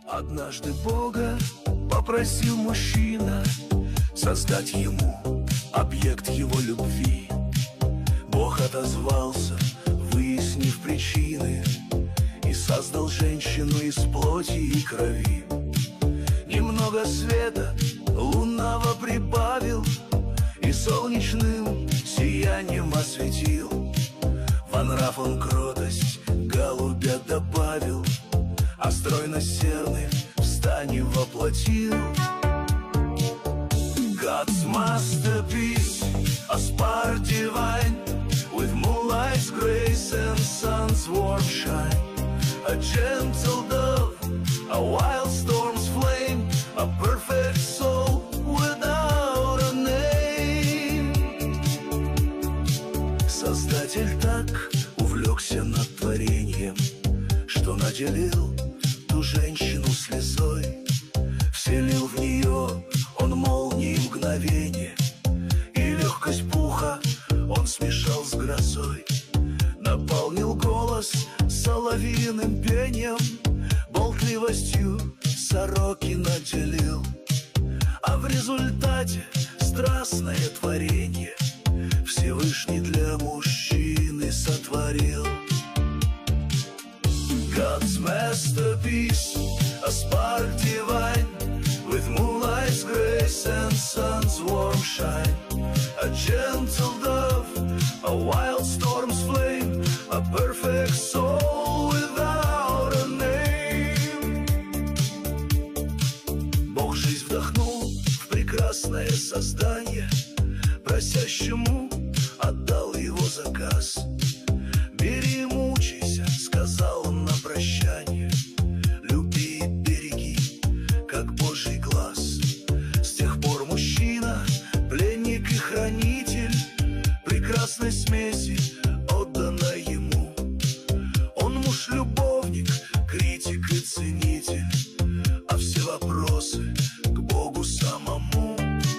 Однажды Бога попросил мужчина создать ему объект его любви. Бог отозвался, выяснив причины, и создал женщину из плоти и крови. Немного света лунного прибавил и солнечным сиянием осветил. Во нрав он кротость голубя добавил, а стройность серных в стане воплотил. God's masterpiece, a spark divine, with moonlight's grace and sun's warm shine. A gentle dove, a wild storm's flame, a perfect soul without a name. Создатель так увлекся над творением, что наделил ту женщину слезой. Вселил в нее он молнии мгновенье, и легкость пуха он смешал с грозой. Наполнил голос соловьиным пением, болтливостью сороки наделил. А в результате страстное творенье Всевышний для мужчины сотворил. God's masterpiece, a spark divine, with moonlight's grace and sun's warm shine. A gentle dove, a wild storm's flame, a perfect soul without a name. Бог жизнь вдохнул в прекрасное создание, просящему отдал его заказ. Бери, мучайся, сказал он на прощание, люби и береги, как Божий глаз. С тех пор мужчина, пленник и хранитель прекрасной смеси, отдана ему. Он муж-любовник, критик и ценитель, а все вопросы к Богу самому.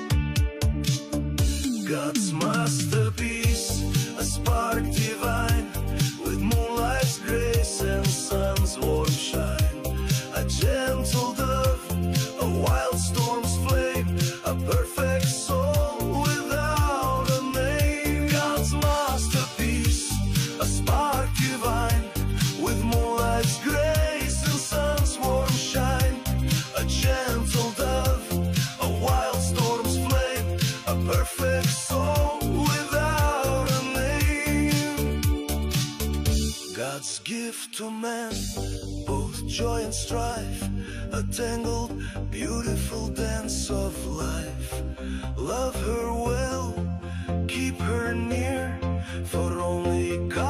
God's masterpiece, a spark divine, with moonlight's grace and sun's warm shine. A gentle dove, a wild storm's flame, a perfect soul without a name. God's masterpiece, a spark divine, with moonlight's grace and sun's warm shine. A gentle dove, a wild storm's flame, a perfect soul without a name. God's gift to man, both joy and strife, a tangled, beautiful dance of life. Love her well, keep her near, for only God